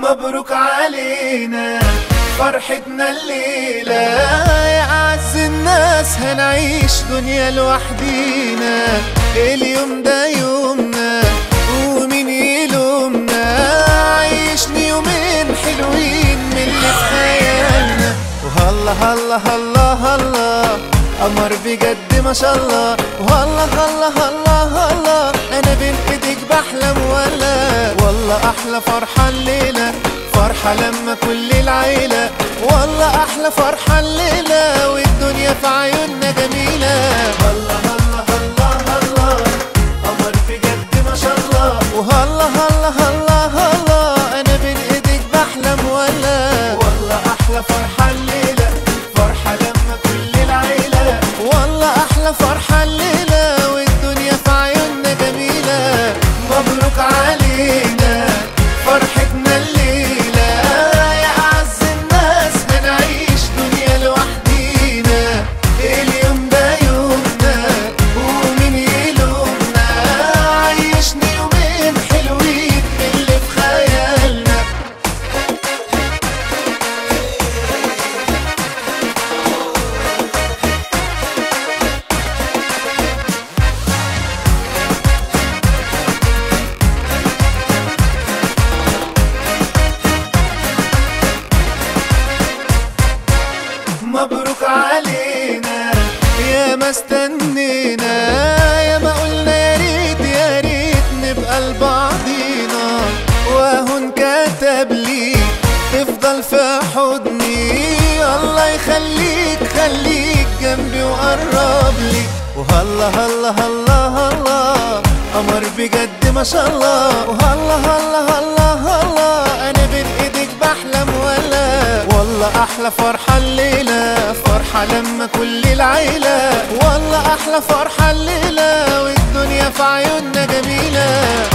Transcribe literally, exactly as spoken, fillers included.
مبروك علينا فرحتنا الليلة، يا أعز الناس هنعيش دنيا لوحدينا. اليوم ده يومنا ومين يلومنا، عيشني يومين حلوين من اللي في خيالنا. وهلا هلا هلا هلا قمر بجد ما شاء الله، وهلا هلا هلا هلا انا بين ايديك بحلم ولا والله احلى فرحة الليلة، فرحة لما كل العيلة، والله احلى فرحة الليلة والدنيا في عيوننا جميلة. هلا هلا هلا هلا قمر بجد ما شاء الله، وهلا هلا هلا هلا انا بين ايديك بحلم ولا والله احلى فرحة الليلة، فرحة لما كل العيلة، والله احلى فرحة الليلة والدنيا في عيوننا جميلة. مبروك علينا فرحتنا الليلة، يا أعز الناس هنعيش دنيا لوحدينا. اليوم ده يومنا ومين يلومنا، عيشني يومين حلوين من اللي في خيالنا. مبروك علينا يا ما استنينا، يا ما قلنا يا ريت يا ريت نبقى لبعضينا، واهو انكتب لي تفضل في حضني. الله يخليك خليك جنبي وقرب لي، وهلا هلا هلا هلا قمر بجد ما شاء الله، وهلا هلا هلا هلا انا بين ايديك بحلم ولا والله احلى فرحة الليلة، فرحة لما كل العيلة، والله احلى فرحة الليلة والدنيا في عيوننا جميلة.